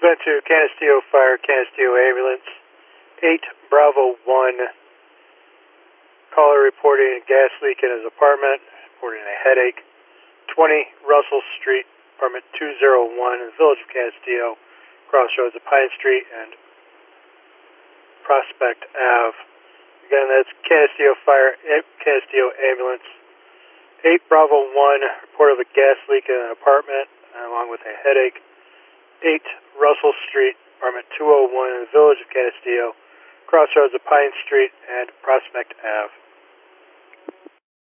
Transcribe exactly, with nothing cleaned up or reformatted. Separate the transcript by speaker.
Speaker 1: Went to Canisteo Fire, Canisteo Ambulance. eight Bravo one. Caller reporting a gas leak in his apartment, reporting a headache. twenty Russell Street, apartment two oh one in the village of Canisteo, crossroads of Pine Street and Prospect Avenue. Again, that's Canisteo Fire, Canisteo Ambulance. eight Bravo one, report of a gas leak in an apartment, along with a headache. eight Russell Street, apartment two oh one in the village of Canisteo, crossroads of Pine Street and Prospect Avenue.